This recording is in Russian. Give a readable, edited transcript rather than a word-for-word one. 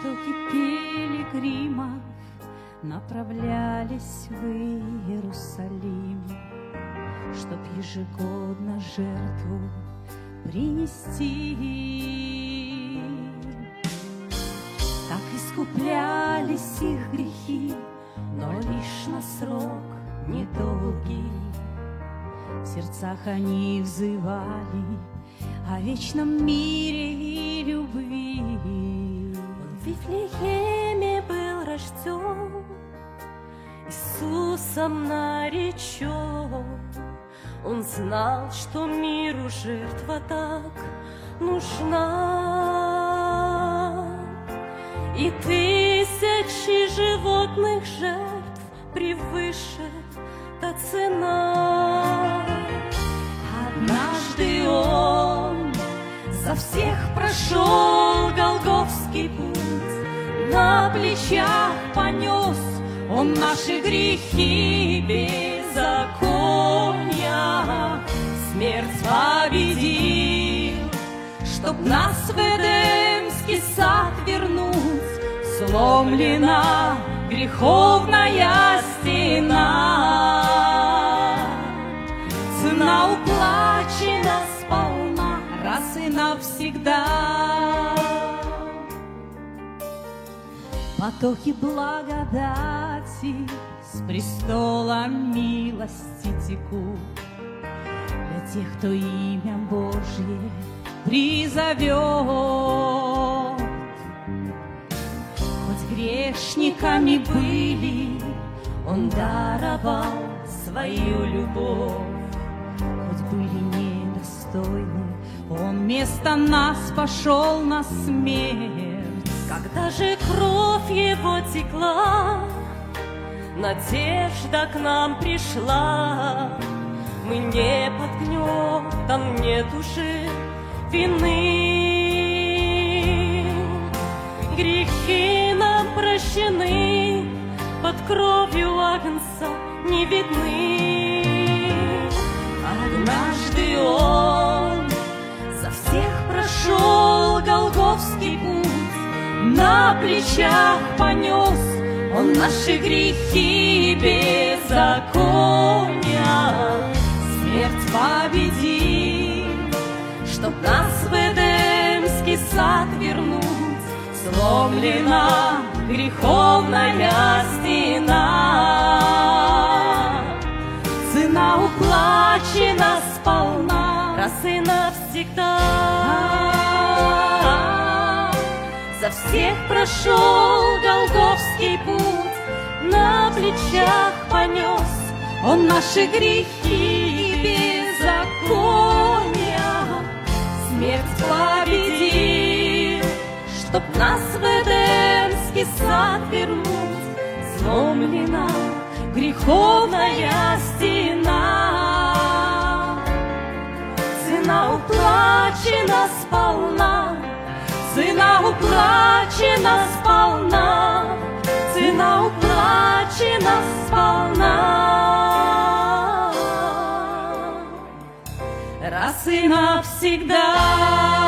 Потоки пилигримов направлялись в Иерусалим, чтоб ежегодно жертву принести. Так искуплялись их грехи, но лишь на срок недолгий. В сердцах они взывали о вечном мире и любви. Он в Вифлееме был рожден, Иисусом наречен. Он знал, что миру жертва так нужна, и тысячи животных жертв превыше та цена. Однажды Он за всех прошел голгофский путь, на плечах понес Он наши грехи и беззакония. Смерть победил, чтоб нас в Эдемский сад вернуть. Сломлена греховная стена, цена уплачена сполна раз и навсегда. Потоки благодати с престола милости текут для тех, кто имя Божье призовет. Хоть грешниками были, Он даровал свою любовь. Хоть были недостойны, Он вместо нас пошел на смерть. Когда же кровь Его текла, надежда к нам пришла. Мы не под гнетом, нет уже вины. Грехи нам прощены, под кровью Агнца не видны. Однажды Он за всех прошел голгофский путь, на плечах понес Он наши грехи и беззакония. Смерть победил, чтоб нас в Эдемский сад вернуть. Сломлена греховная стена, цена уплачена сполна раз и навсегда. За всех прошел голгофский путь, на плечах понес Он наши грехи и беззакония. Смерть победил, чтоб нас в Эдемский сад вернуть. Сломлена греховная стена, цена уплачена сполна, цена уплачена сполна, цена уплачена сполна раз и навсегда.